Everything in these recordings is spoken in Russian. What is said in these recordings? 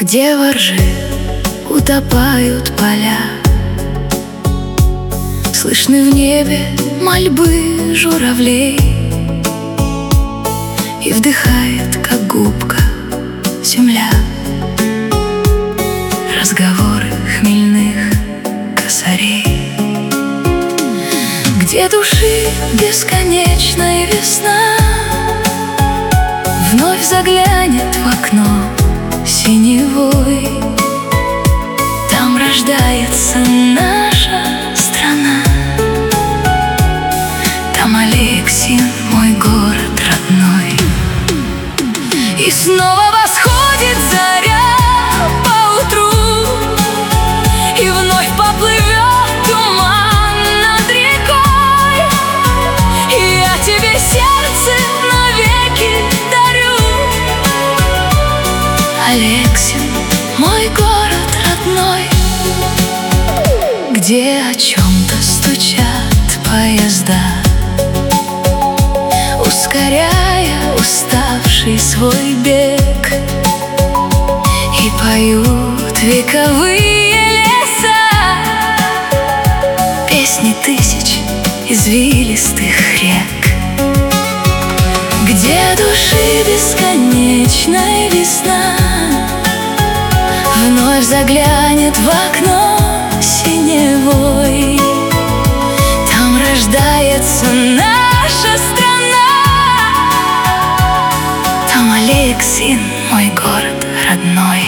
где во ржи утопают поля. Слышны в небе мольбы журавлей, и вдыхает, как губка, земля разговоры хмельных косарей. Где души бесконечная весна вновь заглянет в окно синевой, там рождается наша страна, там Алексин, мой город родной. И снова восходит заря поутру, и вновь поплывет туман над рекой, и я тебе сердце навеки дарю. Алексин, мой город родной, где о чем-то стучат поезда, ускоряя уставший свой бег, и поют вековые леса песни тысяч извилистых рек. Где души бесконечная весна вновь заглянет в окно синевой, там рождается наша страна, там Алексин, мой город родной.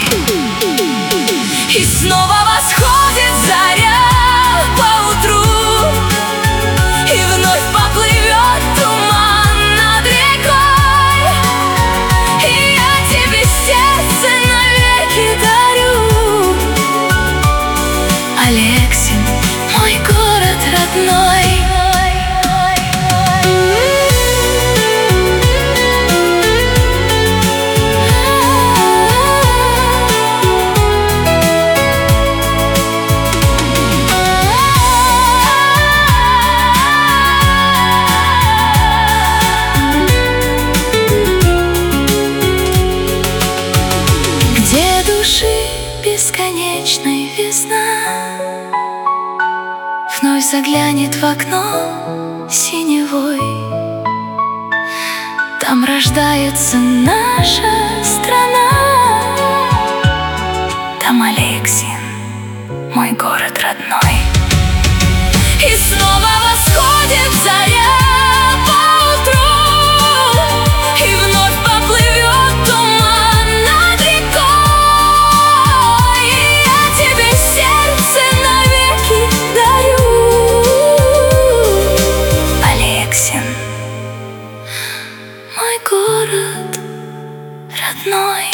И снова восходит заря поутру, и вновь поплывет туман над рекой, и я тебе сердце навеки дарю. Алексин, мой город родной. Где души бесконечная весна вновь заглянет в окно синевой, там рождается наша страна, там Алексин, мой город родной. И снова восходит заря поутру, и вновь поплывет туман над рекой, и я тебе сердце навеки дарю. Алексин, мой город родной.